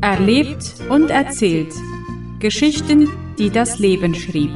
Erlebt und erzählt. Geschichten, die das Leben schrieb.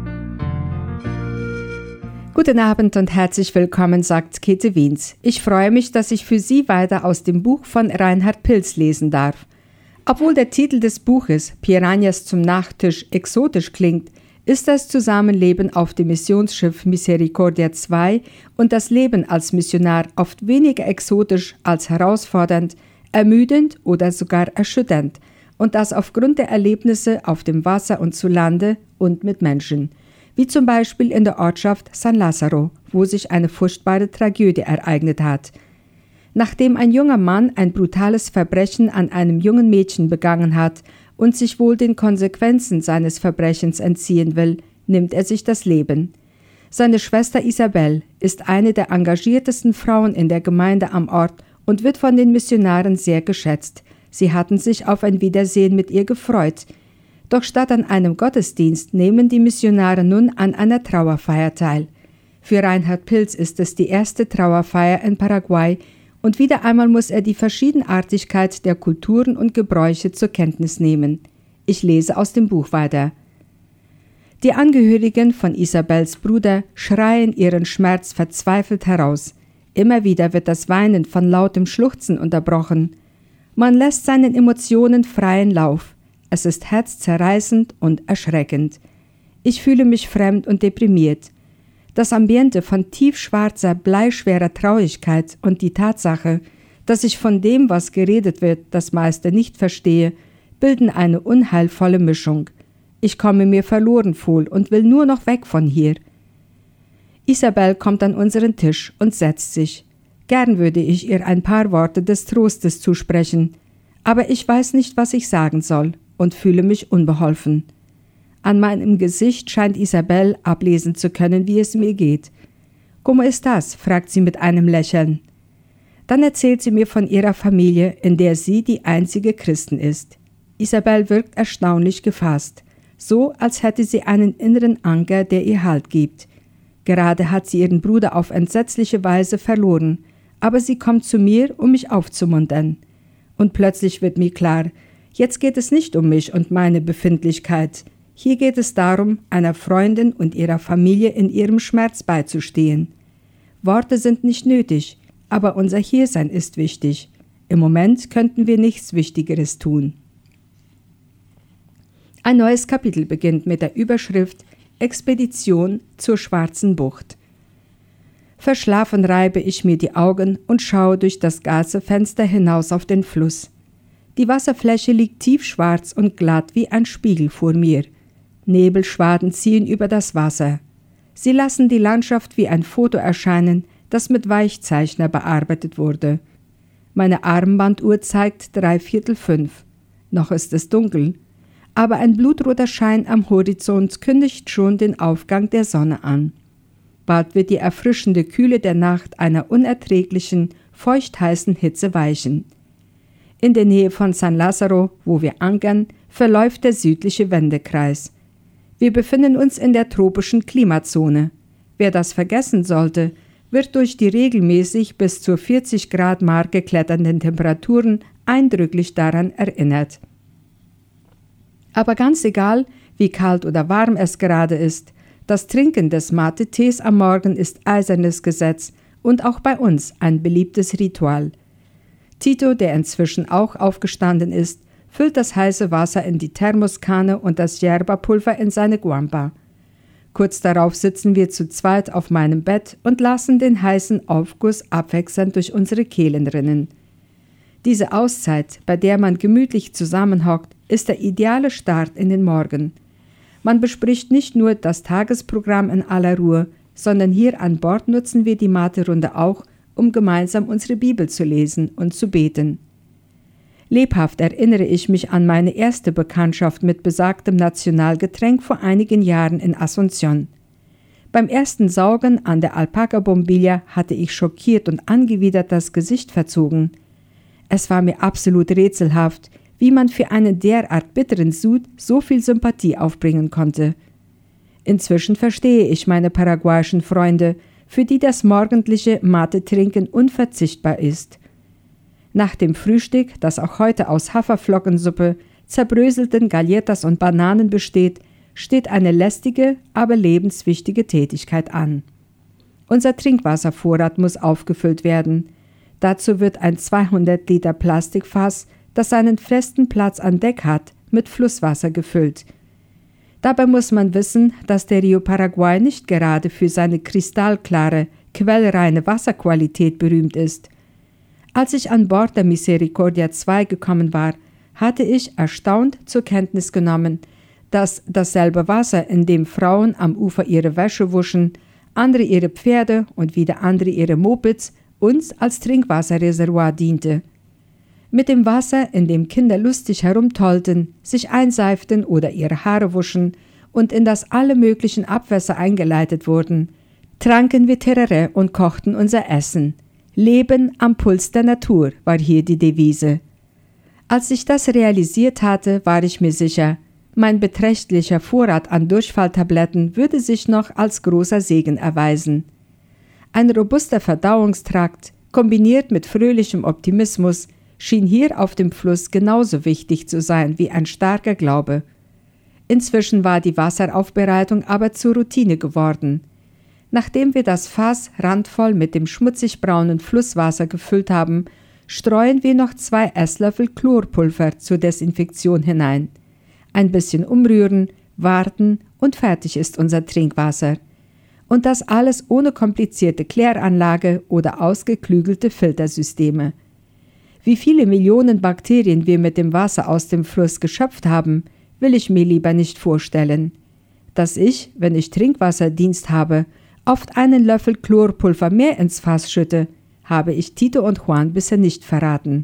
Guten Abend und herzlich willkommen, sagt Käthe Wiens. Ich freue mich, dass ich für Sie weiter aus dem Buch von Reinhard Pilz lesen darf. Obwohl der Titel des Buches Piranhas zum Nachtisch exotisch klingt, ist das Zusammenleben auf dem Missionsschiff Misericordia II und das Leben als Missionar oft weniger exotisch als herausfordernd, ermüdend oder sogar erschütternd, und das aufgrund der Erlebnisse auf dem Wasser und zu Lande und mit Menschen, wie zum Beispiel in der Ortschaft San Lázaro, wo sich eine furchtbare Tragödie ereignet hat. Nachdem ein junger Mann ein brutales Verbrechen an einem jungen Mädchen begangen hat und sich wohl den Konsequenzen seines Verbrechens entziehen will, nimmt er sich das Leben. Seine Schwester Isabel ist eine der engagiertesten Frauen in der Gemeinde am Ort und wird von den Missionaren sehr geschätzt. Sie hatten sich auf ein Wiedersehen mit ihr gefreut. Doch statt an einem Gottesdienst nehmen die Missionare nun an einer Trauerfeier teil. Für Reinhard Pilz ist es die erste Trauerfeier in Paraguay und wieder einmal muss er die Verschiedenartigkeit der Kulturen und Gebräuche zur Kenntnis nehmen. Ich lese aus dem Buch weiter. Die Angehörigen von Isabels Bruder schreien ihren Schmerz verzweifelt heraus. Immer wieder wird das Weinen von lautem Schluchzen unterbrochen. Man lässt seinen Emotionen freien Lauf. Es ist herzzerreißend und erschreckend. Ich fühle mich fremd und deprimiert. Das Ambiente von tiefschwarzer, bleischwerer Traurigkeit und die Tatsache, dass ich von dem, was geredet wird, das meiste nicht verstehe, bilden eine unheilvolle Mischung. Ich komme mir verloren vor und will nur noch weg von hier. Isabel kommt an unseren Tisch und setzt sich. Gern würde ich ihr ein paar Worte des Trostes zusprechen, aber ich weiß nicht, was ich sagen soll und fühle mich unbeholfen. An meinem Gesicht scheint Isabel ablesen zu können, wie es mir geht. »Como estás?« fragt sie mit einem Lächeln. Dann erzählt sie mir von ihrer Familie, in der sie die einzige Christin ist. Isabel wirkt erstaunlich gefasst, so als hätte sie einen inneren Anker, der ihr Halt gibt. Gerade hat sie ihren Bruder auf entsetzliche Weise verloren, aber sie kommt zu mir, um mich aufzumuntern. Und plötzlich wird mir klar, jetzt geht es nicht um mich und meine Befindlichkeit. Hier geht es darum, einer Freundin und ihrer Familie in ihrem Schmerz beizustehen. Worte sind nicht nötig, aber unser Hiersein ist wichtig. Im Moment könnten wir nichts Wichtigeres tun. Ein neues Kapitel beginnt mit der Überschrift Expedition zur Schwarzen Bucht. Verschlafen reibe ich mir die Augen und schaue durch das Gazefenster hinaus auf den Fluss. Die Wasserfläche liegt tiefschwarz und glatt wie ein Spiegel vor mir. Nebelschwaden ziehen über das Wasser. Sie lassen die Landschaft wie ein Foto erscheinen, das mit Weichzeichner bearbeitet wurde. Meine Armbanduhr zeigt 5:45. Noch ist es dunkel, aber ein blutroter Schein am Horizont kündigt schon den Aufgang der Sonne an. Bald wird die erfrischende Kühle der Nacht einer unerträglichen, feuchtheißen Hitze weichen. In der Nähe von San Lázaro, wo wir ankern, verläuft der südliche Wendekreis. Wir befinden uns in der tropischen Klimazone. Wer das vergessen sollte, wird durch die regelmäßig bis zur 40-Grad-Marke kletternden Temperaturen eindrücklich daran erinnert. Aber ganz egal, wie kalt oder warm es gerade ist, das Trinken des Mate-Tees am Morgen ist eisernes Gesetz und auch bei uns ein beliebtes Ritual. Tito, der inzwischen auch aufgestanden ist, füllt das heiße Wasser in die Thermoskanne und das Yerba-Pulver in seine Guampa. Kurz darauf sitzen wir zu zweit auf meinem Bett und lassen den heißen Aufguss abwechselnd durch unsere Kehlen rinnen. Diese Auszeit, bei der man gemütlich zusammenhockt, ist der ideale Start in den Morgen. Man bespricht nicht nur das Tagesprogramm in aller Ruhe, sondern hier an Bord nutzen wir die Mate-Runde auch, um gemeinsam unsere Bibel zu lesen und zu beten. Lebhaft erinnere ich mich an meine erste Bekanntschaft mit besagtem Nationalgetränk vor einigen Jahren in Asunción. Beim ersten Saugen an der Alpaca-Bombilla hatte ich schockiert und angewidert das Gesicht verzogen. Es war mir absolut rätselhaft, wie man für einen derart bitteren Sud so viel Sympathie aufbringen konnte. Inzwischen verstehe ich meine paraguayischen Freunde, für die das morgendliche Mate-Trinken unverzichtbar ist. Nach dem Frühstück, das auch heute aus Haferflockensuppe, zerbröselten Galletas und Bananen besteht, steht eine lästige, aber lebenswichtige Tätigkeit an. Unser Trinkwasservorrat muss aufgefüllt werden. Dazu wird ein 200 Liter Plastikfass, das einen festen Platz an Deck hat, mit Flusswasser gefüllt. Dabei muss man wissen, dass der Rio Paraguay nicht gerade für seine kristallklare, quellreine Wasserqualität berühmt ist. Als ich an Bord der Misericordia 2 gekommen war, hatte ich erstaunt zur Kenntnis genommen, dass dasselbe Wasser, in dem Frauen am Ufer ihre Wäsche wuschen, andere ihre Pferde und wieder andere ihre Mopeds, uns als Trinkwasserreservoir diente. Mit dem Wasser, in dem Kinder lustig herumtollten, sich einseiften oder ihre Haare wuschen und in das alle möglichen Abwässer eingeleitet wurden, tranken wir Tereré und kochten unser Essen. Leben am Puls der Natur war hier die Devise. Als ich das realisiert hatte, war ich mir sicher, mein beträchtlicher Vorrat an Durchfalltabletten würde sich noch als großer Segen erweisen. Ein robuster Verdauungstrakt, kombiniert mit fröhlichem Optimismus, schien hier auf dem Fluss genauso wichtig zu sein wie ein starker Glaube. Inzwischen war die Wasseraufbereitung aber zur Routine geworden. Nachdem wir das Fass randvoll mit dem schmutzig-braunen Flusswasser gefüllt haben, streuen wir noch 2 Esslöffel Chlorpulver zur Desinfektion hinein. Ein bisschen umrühren, warten und fertig ist unser Trinkwasser. Und das alles ohne komplizierte Kläranlage oder ausgeklügelte Filtersysteme. Wie viele Millionen Bakterien wir mit dem Wasser aus dem Fluss geschöpft haben, will ich mir lieber nicht vorstellen. Dass ich, wenn ich Trinkwasserdienst habe, oft einen Löffel Chlorpulver mehr ins Fass schütte, habe ich Tito und Juan bisher nicht verraten.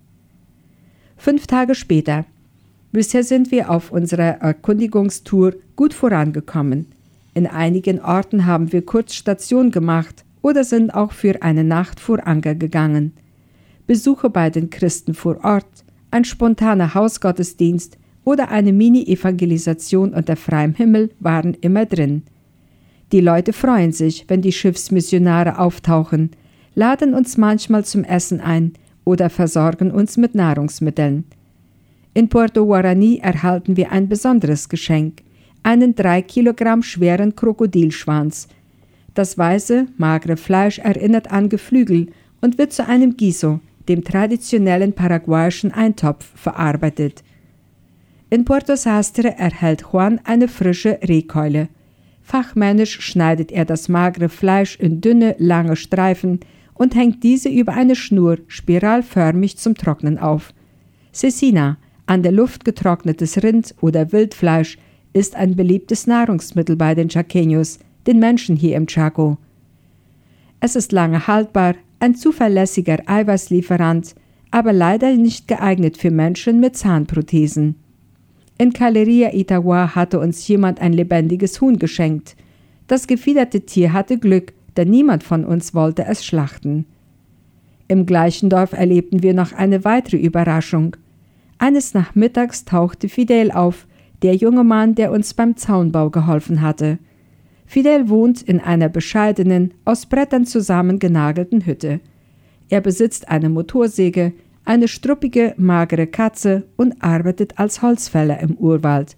5 Tage später. Bisher sind wir auf unserer Erkundigungstour gut vorangekommen. In einigen Orten haben wir kurz Station gemacht oder sind auch für eine Nacht vor Anker gegangen. Besuche bei den Christen vor Ort, ein spontaner Hausgottesdienst oder eine Mini-Evangelisation unter freiem Himmel waren immer drin. Die Leute freuen sich, wenn die Schiffsmissionare auftauchen, laden uns manchmal zum Essen ein oder versorgen uns mit Nahrungsmitteln. In Puerto Guarani erhalten wir ein besonderes Geschenk, einen 3 Kilogramm schweren Krokodilschwanz. Das weiße, magere Fleisch erinnert an Geflügel und wird zu einem Guiso, dem traditionellen paraguayischen Eintopf, verarbeitet. In Puerto Sastre erhält Juan eine frische Rehkeule. Fachmännisch schneidet er das magere Fleisch in dünne, lange Streifen und hängt diese über eine Schnur spiralförmig zum Trocknen auf. Cecina, an der Luft getrocknetes Rind oder Wildfleisch, ist ein beliebtes Nahrungsmittel bei den Chaqueños, den Menschen hier im Chaco. Es ist lange haltbar, ein zuverlässiger Eiweißlieferant, aber leider nicht geeignet für Menschen mit Zahnprothesen. In Galeria Itagua hatte uns jemand ein lebendiges Huhn geschenkt. Das gefiederte Tier hatte Glück, denn niemand von uns wollte es schlachten. Im gleichen Dorf erlebten wir noch eine weitere Überraschung. Eines Nachmittags tauchte Fidel auf, der junge Mann, der uns beim Zaunbau geholfen hatte. Fidel wohnt in einer bescheidenen, aus Brettern zusammengenagelten Hütte. Er besitzt eine Motorsäge, eine struppige, magere Katze und arbeitet als Holzfäller im Urwald.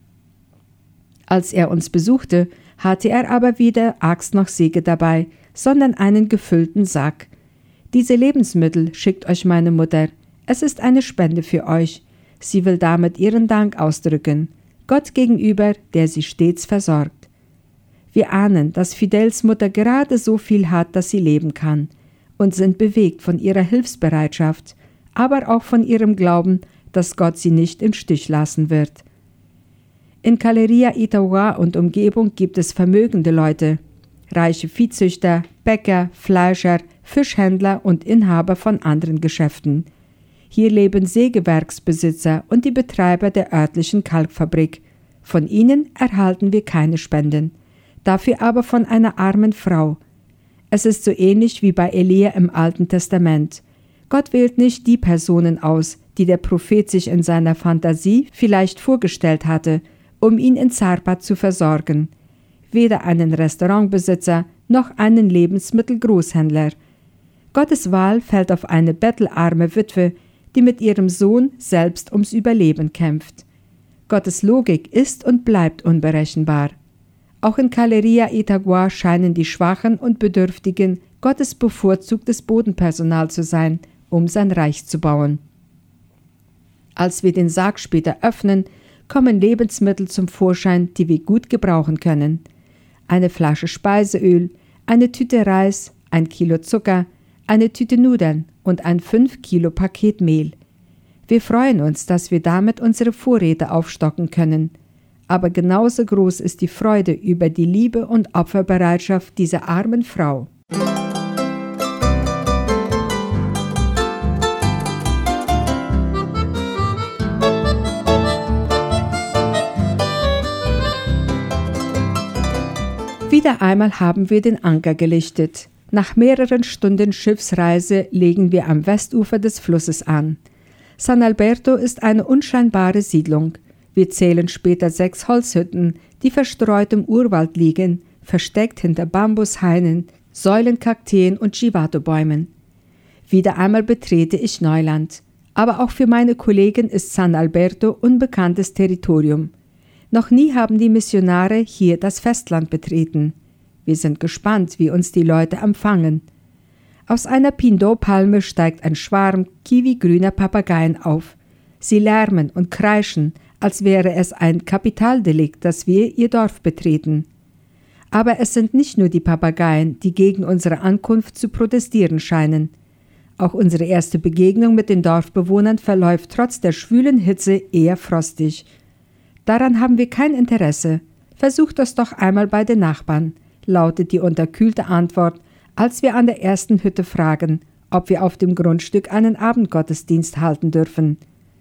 Als er uns besuchte, hatte er aber weder Axt noch Säge dabei, sondern einen gefüllten Sack. »Diese Lebensmittel schickt euch meine Mutter. Es ist eine Spende für euch. Sie will damit ihren Dank ausdrücken, Gott gegenüber, der sie stets versorgt.« Wir ahnen, dass Fidels Mutter gerade so viel hat, dass sie leben kann, und sind bewegt von ihrer Hilfsbereitschaft, aber auch von ihrem Glauben, dass Gott sie nicht im Stich lassen wird. In Galeria Itagua und Umgebung gibt es vermögende Leute, reiche Viehzüchter, Bäcker, Fleischer, Fischhändler und Inhaber von anderen Geschäften. Hier leben Sägewerksbesitzer und die Betreiber der örtlichen Kalkfabrik. Von ihnen erhalten wir keine Spenden, dafür aber von einer armen Frau. Es ist so ähnlich wie bei Elia im Alten Testament. Gott wählt nicht die Personen aus, die der Prophet sich in seiner Fantasie vielleicht vorgestellt hatte, um ihn in Zarpa zu versorgen. Weder einen Restaurantbesitzer noch einen Lebensmittelgroßhändler. Gottes Wahl fällt auf eine bettelarme Witwe, die mit ihrem Sohn selbst ums Überleben kämpft. Gottes Logik ist und bleibt unberechenbar. Auch in Galeria Itagua scheinen die Schwachen und Bedürftigen Gottes bevorzugtes Bodenpersonal zu sein, um sein Reich zu bauen. Als wir den Sarg später öffnen, kommen Lebensmittel zum Vorschein, die wir gut gebrauchen können. Eine Flasche Speiseöl, eine Tüte Reis, 1 Kilo Zucker, eine Tüte Nudeln und ein 5 Kilo Paket Mehl. Wir freuen uns, dass wir damit unsere Vorräte aufstocken können. Aber genauso groß ist die Freude über die Liebe und Opferbereitschaft dieser armen Frau. Wieder einmal haben wir den Anker gelichtet. Nach mehreren Stunden Schiffsreise legen wir am Westufer des Flusses an. San Alberto ist eine unscheinbare Siedlung. Wir zählen später 6 Holzhütten, die verstreut im Urwald liegen, versteckt hinter Bambushainen, Säulenkakteen und Chivato-Bäumen. Wieder einmal betrete ich Neuland. Aber auch für meine Kollegen ist San Alberto unbekanntes Territorium. Noch nie haben die Missionare hier das Festland betreten. Wir sind gespannt, wie uns die Leute empfangen. Aus einer Pindot-Palme steigt ein Schwarm kiwigrüner Papageien auf. Sie lärmen und kreischen, als wäre es ein Kapitaldelikt, dass wir ihr Dorf betreten. Aber es sind nicht nur die Papageien, die gegen unsere Ankunft zu protestieren scheinen. Auch unsere erste Begegnung mit den Dorfbewohnern verläuft trotz der schwülen Hitze eher frostig. Daran haben wir kein Interesse. Versucht das doch einmal bei den Nachbarn, lautet die unterkühlte Antwort, als wir an der ersten Hütte fragen, ob wir auf dem Grundstück einen Abendgottesdienst halten dürfen.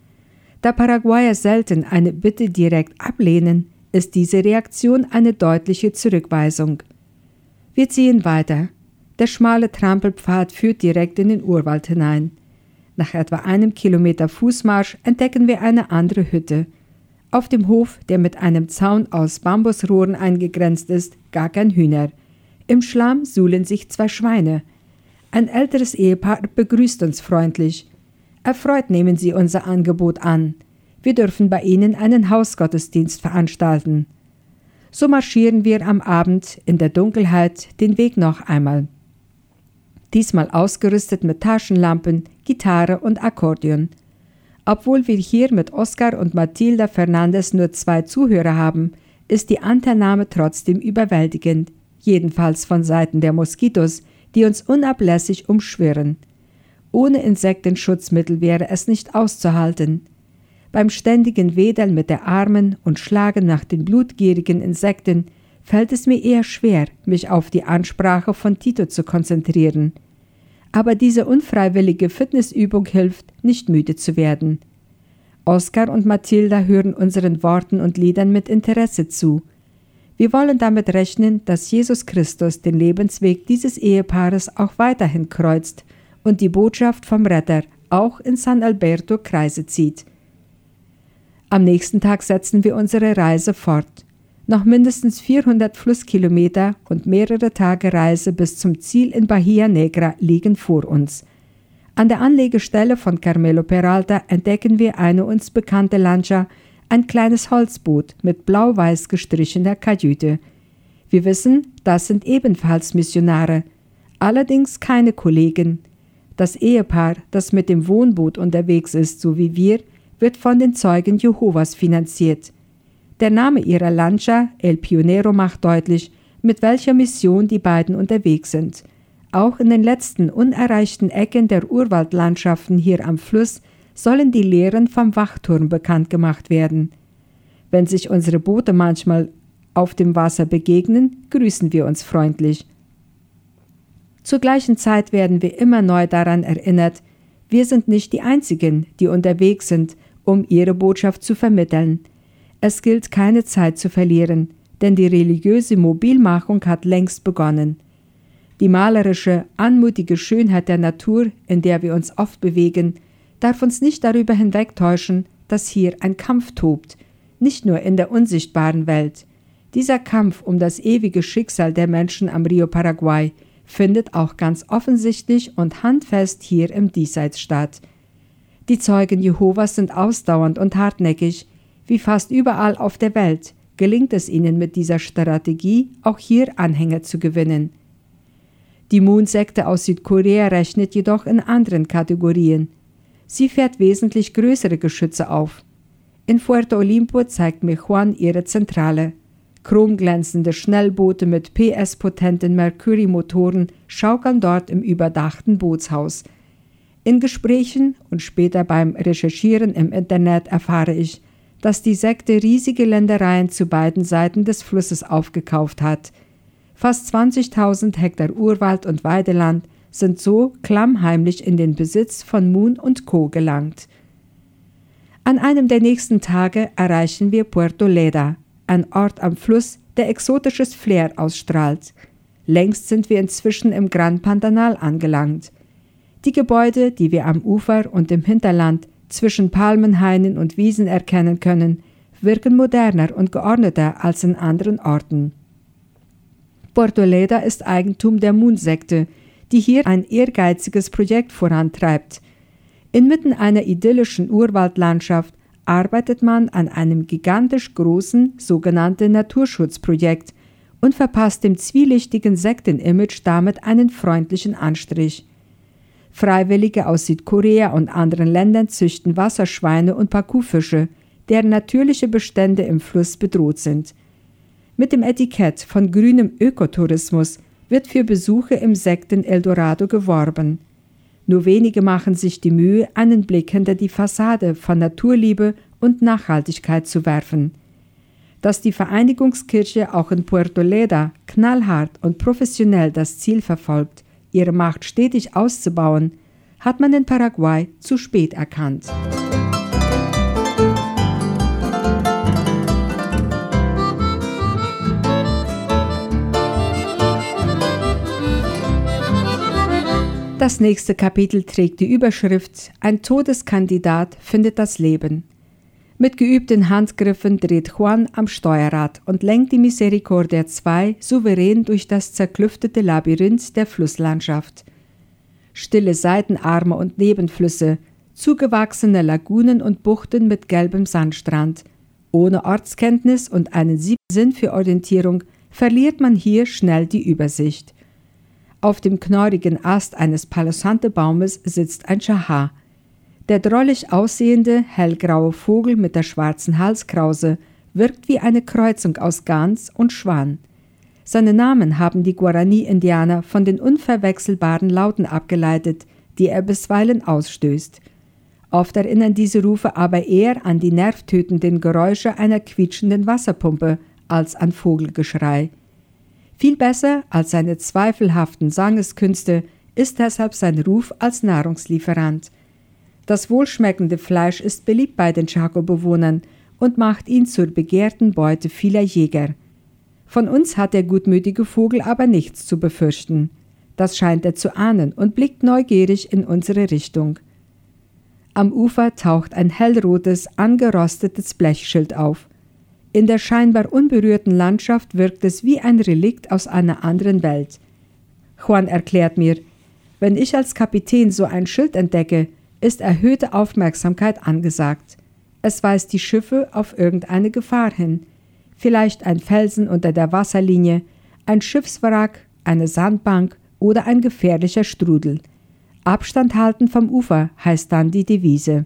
Da Paraguayer selten eine Bitte direkt ablehnen, ist diese Reaktion eine deutliche Zurückweisung. Wir ziehen weiter. Der schmale Trampelpfad führt direkt in den Urwald hinein. Nach etwa 1 Kilometer Fußmarsch entdecken wir eine andere Hütte. Auf dem Hof, der mit einem Zaun aus Bambusrohren eingegrenzt ist, gar kein Hühner. Im Schlamm suhlen sich 2 Schweine. Ein älteres Ehepaar begrüßt uns freundlich. Erfreut nehmen sie unser Angebot an. Wir dürfen bei ihnen einen Hausgottesdienst veranstalten. So marschieren wir am Abend in der Dunkelheit den Weg noch einmal. Diesmal ausgerüstet mit Taschenlampen, Gitarre und Akkordeon. Obwohl wir hier mit Oscar und Matilda Fernandes nur 2 Zuhörer haben, ist die Anteilnahme trotzdem überwältigend, jedenfalls von Seiten der Moskitos, die uns unablässig umschwirren. Ohne Insektenschutzmittel wäre es nicht auszuhalten. Beim ständigen Wedeln mit der Armen und Schlagen nach den blutgierigen Insekten fällt es mir eher schwer, mich auf die Ansprache von Tito zu konzentrieren. Aber diese unfreiwillige Fitnessübung hilft, nicht müde zu werden. Oscar und Matilda hören unseren Worten und Liedern mit Interesse zu. Wir wollen damit rechnen, dass Jesus Christus den Lebensweg dieses Ehepaares auch weiterhin kreuzt und die Botschaft vom Retter auch in San Alberto Kreise zieht. Am nächsten Tag setzen wir unsere Reise fort. Noch mindestens 400 Flusskilometer und mehrere Tage Reise bis zum Ziel in Bahia Negra liegen vor uns. An der Anlegestelle von Carmelo Peralta entdecken wir eine uns bekannte Lancha, ein kleines Holzboot mit blau-weiß gestrichener Kajüte. Wir wissen, das sind ebenfalls Missionare, allerdings keine Kollegen. Das Ehepaar, das mit dem Wohnboot unterwegs ist, so wie wir, wird von den Zeugen Jehovas finanziert. Der Name ihrer Lancha, El Pionero, macht deutlich, mit welcher Mission die beiden unterwegs sind. Auch in den letzten unerreichten Ecken der Urwaldlandschaften hier am Fluss sollen die Lehren vom Wachturm bekannt gemacht werden. Wenn sich unsere Boote manchmal auf dem Wasser begegnen, grüßen wir uns freundlich. Zur gleichen Zeit werden wir immer neu daran erinnert, wir sind nicht die Einzigen, die unterwegs sind, um ihre Botschaft zu vermitteln. Es gilt, keine Zeit zu verlieren, denn die religiöse Mobilmachung hat längst begonnen. Die malerische, anmutige Schönheit der Natur, in der wir uns oft bewegen, darf uns nicht darüber hinwegtäuschen, dass hier ein Kampf tobt, nicht nur in der unsichtbaren Welt. Dieser Kampf um das ewige Schicksal der Menschen am Rio Paraguay findet auch ganz offensichtlich und handfest hier im Diesseits statt. Die Zeugen Jehovas sind ausdauernd und hartnäckig. Wie fast überall auf der Welt gelingt es ihnen mit dieser Strategie, auch hier Anhänger zu gewinnen. Die Moon-Sekte aus Südkorea rechnet jedoch in anderen Kategorien. Sie fährt wesentlich größere Geschütze auf. In Puerto Olimpo zeigt mir Juan ihre Zentrale. Chromglänzende Schnellboote mit PS-potenten Mercury-Motoren schaukeln dort im überdachten Bootshaus. In Gesprächen und später beim Recherchieren im Internet erfahre ich, dass die Sekte riesige Ländereien zu beiden Seiten des Flusses aufgekauft hat. Fast 20.000 Hektar Urwald und Weideland sind so klammheimlich in den Besitz von Moon und Co. gelangt. An einem der nächsten Tage erreichen wir Puerto Lleida, ein Ort am Fluss, der exotisches Flair ausstrahlt. Längst sind wir inzwischen im Gran Pantanal angelangt. Die Gebäude, die wir am Ufer und im Hinterland zwischen Palmenhainen und Wiesen erkennen können, wirken moderner und geordneter als in anderen Orten. Puerto Lleida ist Eigentum der Moon-Sekte, die hier ein ehrgeiziges Projekt vorantreibt. Inmitten einer idyllischen Urwaldlandschaft arbeitet man an einem gigantisch großen sogenannten Naturschutzprojekt und verpasst dem zwielichtigen Sektenimage damit einen freundlichen Anstrich. Freiwillige aus Südkorea und anderen Ländern züchten Wasserschweine und Pakufische, deren natürliche Bestände im Fluss bedroht sind. Mit dem Etikett von grünem Ökotourismus wird für Besuche im Sekten-Eldorado geworben. Nur wenige machen sich die Mühe, einen Blick hinter die Fassade von Naturliebe und Nachhaltigkeit zu werfen. Dass die Vereinigungskirche auch in Puerto Lleida knallhart und professionell das Ziel verfolgt, ihre Macht stetig auszubauen, hat man in Paraguay zu spät erkannt. Das nächste Kapitel trägt die Überschrift »Ein Todeskandidat findet das Leben«. Mit geübten Handgriffen dreht Juan am Steuerrad und lenkt die Misericordia II souverän durch das zerklüftete Labyrinth der Flusslandschaft. Stille Seitenarme und Nebenflüsse, zugewachsene Lagunen und Buchten mit gelbem Sandstrand. Ohne Ortskenntnis und einen Sinn für Orientierung verliert man hier schnell die Übersicht. Auf dem knorrigen Ast eines Palo-Santo-Baumes sitzt ein Chaha. Der drollig aussehende, hellgraue Vogel mit der schwarzen Halskrause wirkt wie eine Kreuzung aus Gans und Schwan. Seinen Namen haben die Guarani-Indianer von den unverwechselbaren Lauten abgeleitet, die er bisweilen ausstößt. Oft erinnern diese Rufe aber eher an die nervtötenden Geräusche einer quietschenden Wasserpumpe als an Vogelgeschrei. Viel besser als seine zweifelhaften Sangeskünste ist deshalb sein Ruf als Nahrungslieferant. Das wohlschmeckende Fleisch ist beliebt bei den Chaco-Bewohnern und macht ihn zur begehrten Beute vieler Jäger. Von uns hat der gutmütige Vogel aber nichts zu befürchten. Das scheint er zu ahnen und blickt neugierig in unsere Richtung. Am Ufer taucht ein hellrotes, angerostetes Blechschild auf. In der scheinbar unberührten Landschaft wirkt es wie ein Relikt aus einer anderen Welt. Juan erklärt mir, wenn ich als Kapitän so ein Schild entdecke, ist erhöhte Aufmerksamkeit angesagt. Es weist die Schiffe auf irgendeine Gefahr hin. Vielleicht ein Felsen unter der Wasserlinie, ein Schiffswrack, eine Sandbank oder ein gefährlicher Strudel. Abstand halten vom Ufer heißt dann die Devise.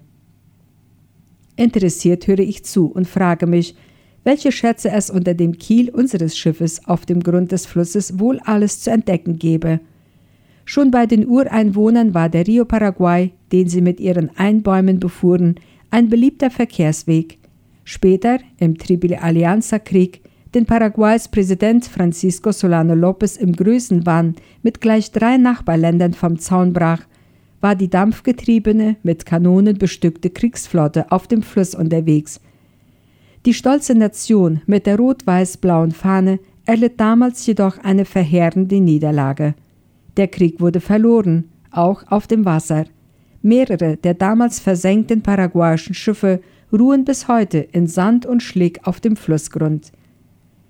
Interessiert höre ich zu und frage mich, welche Schätze es unter dem Kiel unseres Schiffes auf dem Grund des Flusses wohl alles zu entdecken gebe. Schon bei den Ureinwohnern war der Rio Paraguay, den sie mit ihren Einbäumen befuhren, ein beliebter Verkehrsweg. Später, im Triple-Alianza-Krieg, den Paraguays Präsident Francisco Solano López im Größenwahn mit gleich 3 Nachbarländern vom Zaun brach, war die dampfgetriebene, mit Kanonen bestückte Kriegsflotte auf dem Fluss unterwegs. Die stolze Nation mit der rot-weiß-blauen Fahne erlitt damals jedoch eine verheerende Niederlage. Der Krieg wurde verloren, auch auf dem Wasser. Mehrere der damals versenkten paraguayischen Schiffe ruhen bis heute in Sand und Schlick auf dem Flussgrund.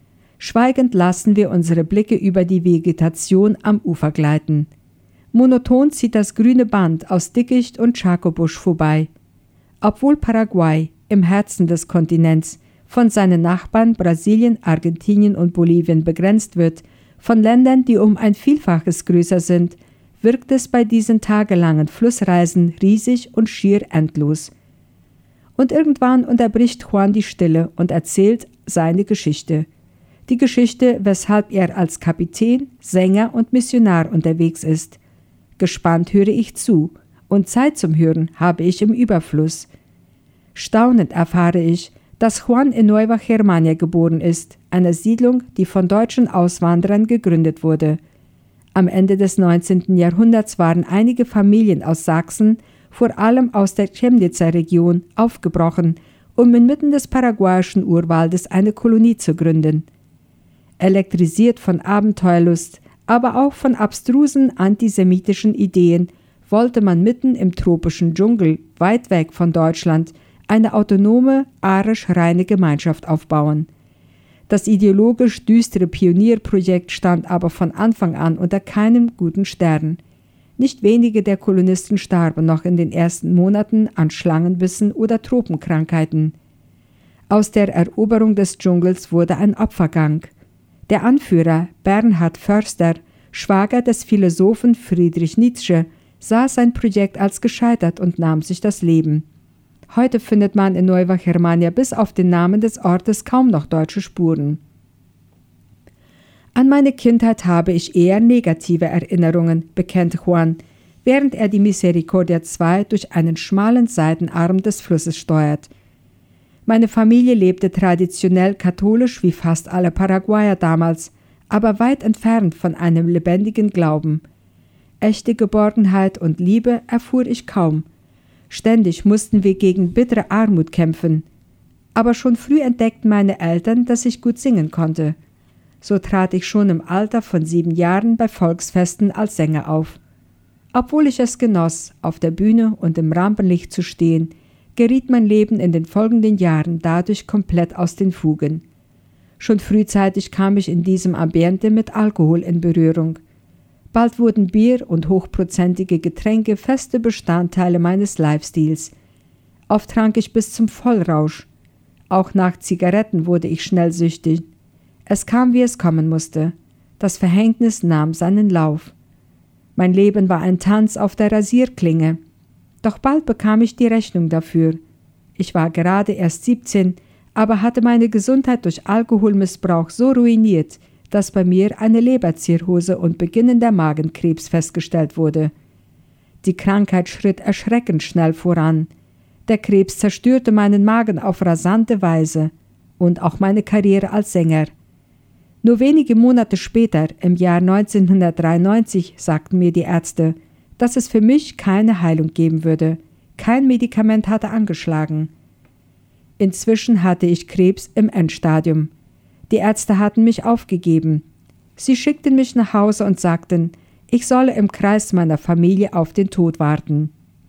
Schweigend lassen wir unsere Blicke über die Vegetation am Ufer gleiten. Monoton zieht das grüne Band aus Dickicht und Chacobusch vorbei. Obwohl Paraguay im Herzen des Kontinents von seinen Nachbarn Brasilien, Argentinien und Bolivien begrenzt wird, von Ländern, die um ein Vielfaches größer sind, wirkt es bei diesen tagelangen Flussreisen riesig und schier endlos. Und irgendwann unterbricht Juan die Stille und erzählt seine Geschichte. Die Geschichte, weshalb er als Kapitän, Sänger und Missionar unterwegs ist. Gespannt höre ich zu, und Zeit zum Hören habe ich im Überfluss. Staunend erfahre ich, dass Juan in Nueva Germania geboren ist, einer Siedlung, die von deutschen Auswanderern gegründet wurde. Am Ende des 19. Jahrhunderts waren einige Familien aus Sachsen, vor allem aus der Chemnitzer Region, aufgebrochen, um inmitten des paraguayischen Urwaldes eine Kolonie zu gründen. Elektrisiert von Abenteuerlust, aber auch von abstrusen antisemitischen Ideen, wollte man mitten im tropischen Dschungel, weit weg von Deutschland, eine autonome, arisch-reine Gemeinschaft aufbauen. Das ideologisch düstere Pionierprojekt stand aber von Anfang an unter keinem guten Stern. Nicht wenige der Kolonisten starben noch in den ersten Monaten an Schlangenbissen oder Tropenkrankheiten. Aus der Eroberung des Dschungels wurde ein Opfergang. Der Anführer Bernhard Förster, Schwager des Philosophen Friedrich Nietzsche, sah sein Projekt als gescheitert und nahm sich das Leben. Heute findet man in Nueva Germania bis auf den Namen des Ortes kaum noch deutsche Spuren. An meine Kindheit habe ich eher negative Erinnerungen, bekennt Juan, während er die Misericordia II durch einen schmalen Seitenarm des Flusses steuert. Meine Familie lebte traditionell katholisch wie fast alle Paraguayer damals, aber weit entfernt von einem lebendigen Glauben. Echte Geborgenheit und Liebe erfuhr ich kaum. Ständig mussten wir gegen bittere Armut kämpfen. Aber schon früh entdeckten meine Eltern, dass ich gut singen konnte. So trat ich schon im Alter von 7 Jahren bei Volksfesten als Sänger auf. Obwohl ich es genoss, auf der Bühne und im Rampenlicht zu stehen, geriet mein Leben in den folgenden Jahren dadurch komplett aus den Fugen. Schon frühzeitig kam ich in diesem Ambiente mit Alkohol in Berührung. Bald wurden Bier und hochprozentige Getränke feste Bestandteile meines Lifestyles. Oft trank ich bis zum Vollrausch. Auch nach Zigaretten wurde ich schnell süchtig. Es kam, wie es kommen musste. Das Verhängnis nahm seinen Lauf. Mein Leben war ein Tanz auf der Rasierklinge. Doch bald bekam ich die Rechnung dafür. Ich war gerade erst 17, aber hatte meine Gesundheit durch Alkoholmissbrauch so ruiniert, dass bei mir eine Leberzirrhose und beginnender Magenkrebs festgestellt wurde. Die Krankheit schritt erschreckend schnell voran. Der Krebs zerstörte meinen Magen auf rasante Weise und auch meine Karriere als Sänger. Nur wenige Monate später, im Jahr 1993, sagten mir die Ärzte, dass es für mich keine Heilung geben würde. Kein Medikament hatte angeschlagen. Inzwischen hatte ich Krebs im Endstadium. Die Ärzte hatten mich aufgegeben. Sie schickten mich nach Hause und sagten, ich solle im Kreis meiner Familie auf den Tod warten.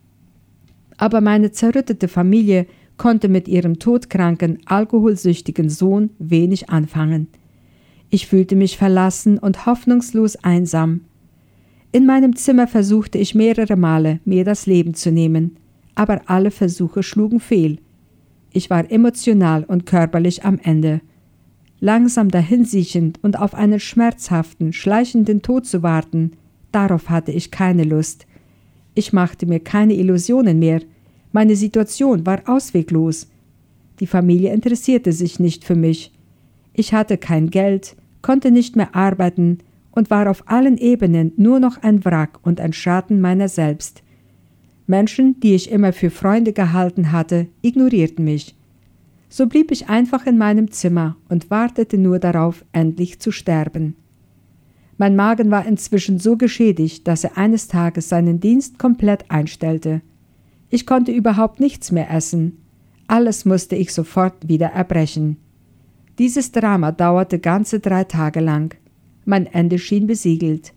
Aber meine zerrüttete Familie konnte mit ihrem todkranken, alkoholsüchtigen Sohn wenig anfangen. Ich fühlte mich verlassen und hoffnungslos einsam. In meinem Zimmer versuchte ich mehrere Male, mir das Leben zu nehmen, aber alle Versuche schlugen fehl. Ich war emotional und körperlich am Ende. Langsam dahinsiechend und auf einen schmerzhaften, schleichenden Tod zu warten, darauf hatte ich keine Lust. Ich machte mir keine Illusionen mehr. Meine Situation war ausweglos. Die Familie interessierte sich nicht für mich. Ich hatte kein Geld, konnte nicht mehr arbeiten und war auf allen Ebenen nur noch ein Wrack und ein Schatten meiner selbst. Menschen, die ich immer für Freunde gehalten hatte, ignorierten mich. So blieb ich einfach in meinem Zimmer und wartete nur darauf, endlich zu sterben. Mein Magen war inzwischen so geschädigt, dass er eines Tages seinen Dienst komplett einstellte. Ich konnte überhaupt nichts mehr essen. Alles musste ich sofort wieder erbrechen. Dieses Drama dauerte ganze 3 Tage lang. Mein Ende schien besiegelt.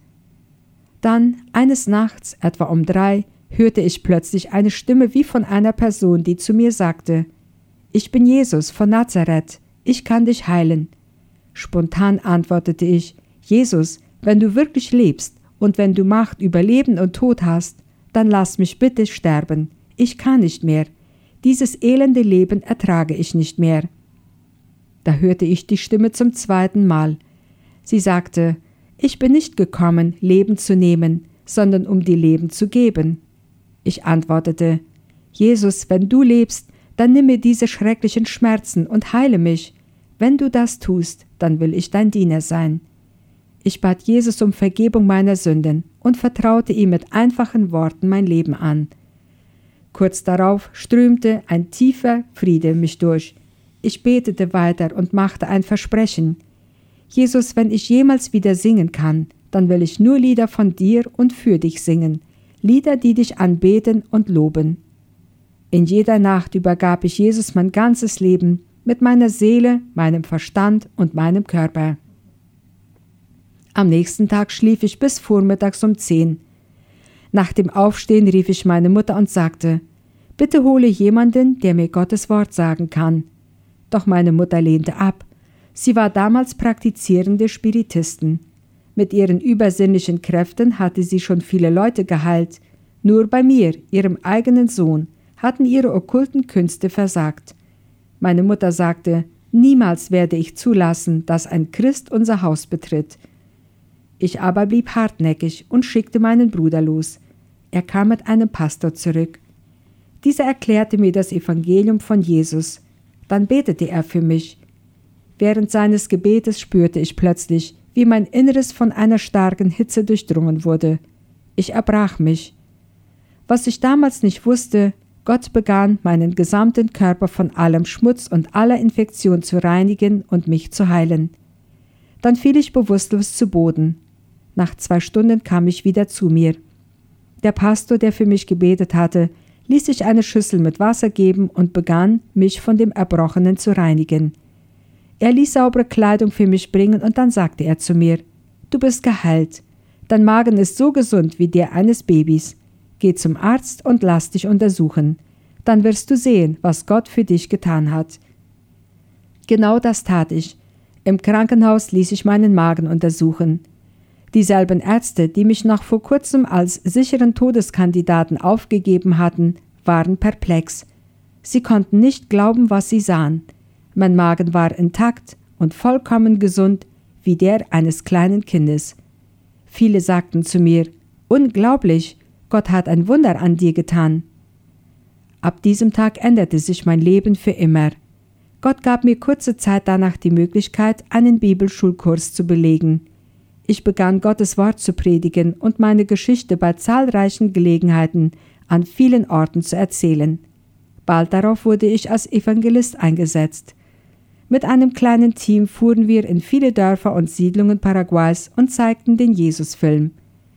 Dann, eines Nachts, etwa um 3, hörte ich plötzlich eine Stimme wie von einer Person, die zu mir sagte: »Ich bin Jesus von Nazareth, ich kann dich heilen.« Spontan antwortete ich: Jesus, wenn du wirklich lebst und wenn du Macht über Leben und Tod hast, dann lass mich bitte sterben. Ich kann nicht mehr. Dieses elende Leben ertrage ich nicht mehr. Da hörte ich die Stimme zum zweiten Mal. Sie sagte: Ich bin nicht gekommen, Leben zu nehmen, sondern um dir Leben zu geben. Ich antwortete: Jesus, wenn du lebst, dann nimm mir diese schrecklichen Schmerzen und heile mich. Wenn du das tust, dann will ich dein Diener sein. Ich bat Jesus um Vergebung meiner Sünden und vertraute ihm mit einfachen Worten mein Leben an. Kurz darauf strömte ein tiefer Friede mich durch. Ich betete weiter und machte ein Versprechen: Jesus, wenn ich jemals wieder singen kann, dann will ich nur Lieder von dir und für dich singen, Lieder, die dich anbeten und loben. In jeder Nacht übergab ich Jesus mein ganzes Leben, mit meiner Seele, meinem Verstand und meinem Körper. Am nächsten Tag schlief ich bis vormittags um 10. Nach dem Aufstehen rief ich meine Mutter und sagte: Bitte hole jemanden, der mir Gottes Wort sagen kann. Doch meine Mutter lehnte ab. Sie war damals praktizierende Spiritistin. Mit ihren übersinnlichen Kräften hatte sie schon viele Leute geheilt. Nur bei mir, ihrem eigenen Sohn, hatten ihre okkulten Künste versagt. Meine Mutter sagte: Niemals werde ich zulassen, dass ein Christ unser Haus betritt. Ich aber blieb hartnäckig und schickte meinen Bruder los. Er kam mit einem Pastor zurück. Dieser erklärte mir das Evangelium von Jesus. Dann betete er für mich. Während seines Gebetes spürte ich plötzlich, wie mein Inneres von einer starken Hitze durchdrungen wurde. Ich erbrach mich. Was ich damals nicht wusste: Gott begann, meinen gesamten Körper von allem Schmutz und aller Infektion zu reinigen und mich zu heilen. Dann fiel ich bewusstlos zu Boden. Nach 2 Stunden kam ich wieder zu mir. Der Pastor, der für mich gebetet hatte, ließ sich eine Schüssel mit Wasser geben und begann, mich von dem Erbrochenen zu reinigen. Er ließ saubere Kleidung für mich bringen und dann sagte er zu mir: Du bist geheilt. Dein Magen ist so gesund wie der eines Babys. Geh zum Arzt und lass dich untersuchen. Dann wirst du sehen, was Gott für dich getan hat. Genau das tat ich. Im Krankenhaus ließ ich meinen Magen untersuchen. Dieselben Ärzte, die mich noch vor kurzem als sicheren Todeskandidaten aufgegeben hatten, waren perplex. Sie konnten nicht glauben, was sie sahen. Mein Magen war intakt und vollkommen gesund wie der eines kleinen Kindes. Viele sagten zu mir: Unglaublich, Gott hat ein Wunder an dir getan. Ab diesem Tag änderte sich mein Leben für immer. Gott gab mir kurze Zeit danach die Möglichkeit, einen Bibelschulkurs zu belegen. Ich begann, Gottes Wort zu predigen und meine Geschichte bei zahlreichen Gelegenheiten an vielen Orten zu erzählen. Bald darauf wurde ich als Evangelist eingesetzt. Mit einem kleinen Team fuhren wir in viele Dörfer und Siedlungen Paraguays und zeigten den Jesus-Film.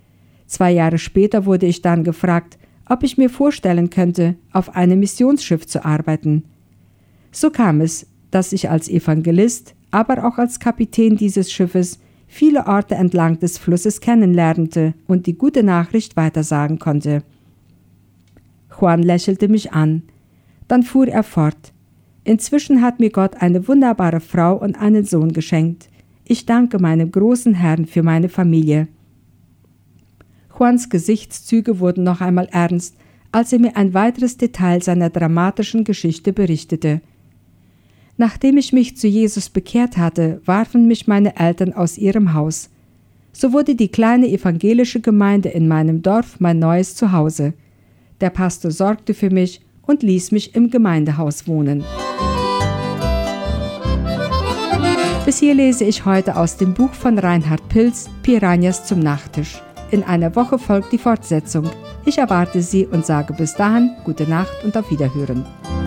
2 Jahre später wurde ich dann gefragt, ob ich mir vorstellen könnte, auf einem Missionsschiff zu arbeiten. So kam es, dass ich als Evangelist, aber auch als Kapitän dieses Schiffes viele Orte entlang des Flusses kennenlernte und die gute Nachricht weitersagen konnte. Juan lächelte mich an. Dann fuhr er fort: Inzwischen hat mir Gott eine wunderbare Frau und einen Sohn geschenkt. Ich danke meinem großen Herrn für meine Familie. Juans Gesichtszüge wurden noch einmal ernst, als er mir ein weiteres Detail seiner dramatischen Geschichte berichtete. Nachdem ich mich zu Jesus bekehrt hatte, warfen mich meine Eltern aus ihrem Haus. So wurde die kleine evangelische Gemeinde in meinem Dorf mein neues Zuhause. Der Pastor sorgte für mich und ließ mich im Gemeindehaus wohnen. Bis hier lese ich heute aus dem Buch von Reinhard Pilz, Piranhas zum Nachttisch. In einer Woche folgt die Fortsetzung. Ich erwarte Sie und sage bis dahin gute Nacht und auf Wiederhören.